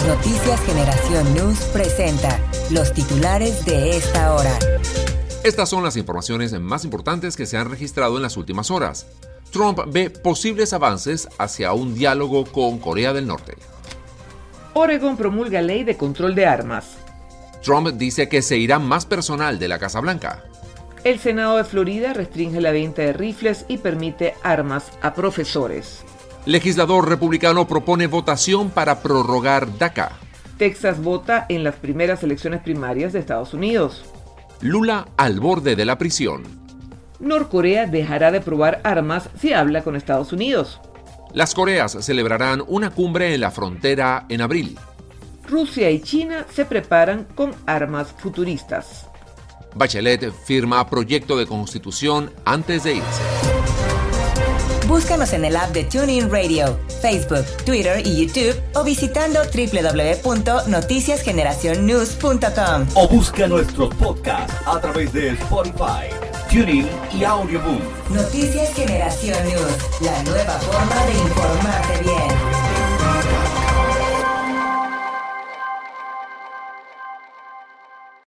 Noticias Generación News presenta los titulares de esta hora. Estas son las informaciones más importantes que se han registrado en las últimas horas. Trump ve posibles avances hacia un diálogo con Corea del Norte. Oregon promulga ley de control de armas. Trump dice que se irá más personal de la Casa Blanca. El Senado de Florida restringe la venta de rifles y permite armas a profesores. Legislador republicano propone votación para prorrogar DACA. Texas vota en las primeras elecciones primarias de Estados Unidos. Lula al borde de la prisión. Norcorea dejará de probar armas si habla con Estados Unidos. Las Coreas celebrarán una cumbre en la frontera en abril. Rusia y China se preparan con armas futuristas. Bachelet firma proyecto de constitución antes de irse. Búscanos en el app de TuneIn Radio, Facebook, Twitter y YouTube o visitando www.noticiasgeneracionnews.com. O busca nuestros podcasts a través de Spotify, TuneIn y Audioboom. Noticias Generación News, la nueva forma de informarte bien.